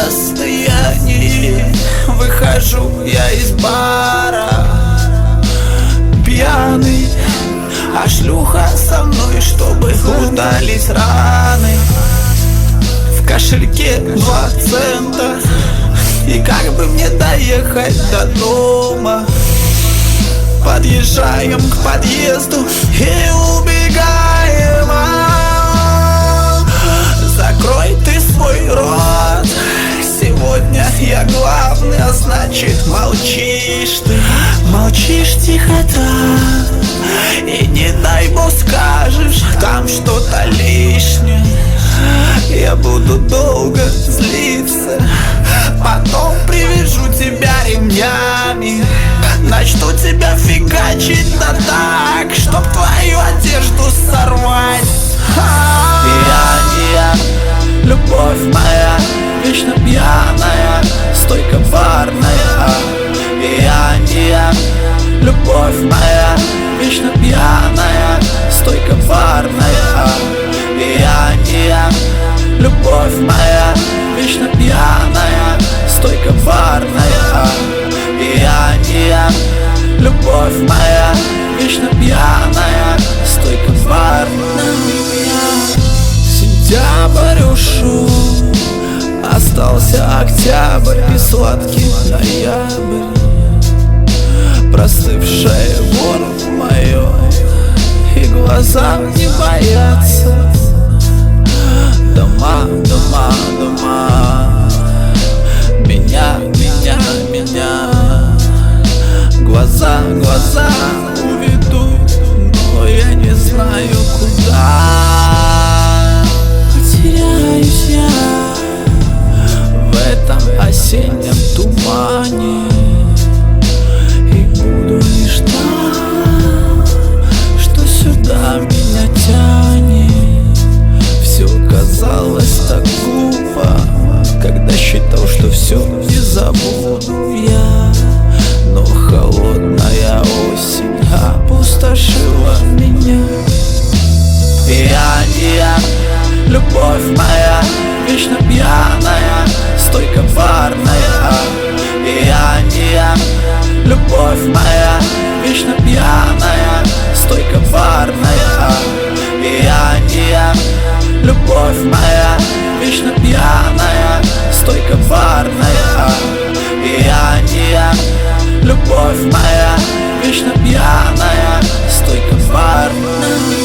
состоянии выхожу я из бара пьяный, а шлюха со мной, чтобы удалить раны. В кошельке 2 цента, и как бы мне доехать до дома? Подъезжаем к подъезду и убегаем. Закрой ты свой рот, сегодня я главный, а значит молчишь ты. Молчишь тихо так, и не дай бог скажешь там что-то лишнее. Я буду долго злиться, потом привяжу тебя ремнями, начну тебя фигачить да так, чтоб твою одежду сорвать. Я не я, любовь моя, вечно пьяная, стой коварная. Я не я, любовь моя, вечно пьяная, стой коварная. Я не я, любовь моя, вечно пьяная, стой коварная. Я не я, любовь моя, вечно пьяная, стой коварная. Сентябрь ушел, остался октябрь и сладкий ноябрь. Простывшее горло мое, и глаза не боятся. Дома, дома, дома, меня, меня, меня. Глаза, глаза уведут, но я не знаю куда. Потеряюсь я в этом осеннем тумане, и буду лишь там, что сюда меня тянет. Все казалось так глупо, когда считал, что все не забуду я. Но холодная осень опустошила меня. Я не я, любовь моя, вечно пьяная, стой коварная. Я не я, любовь моя, вечно пьяная, стой коварная. Я не я, любовь моя, вечно пьяная, стой коварная. Я не я, любовь моя, вечно пьяная, стой коварная.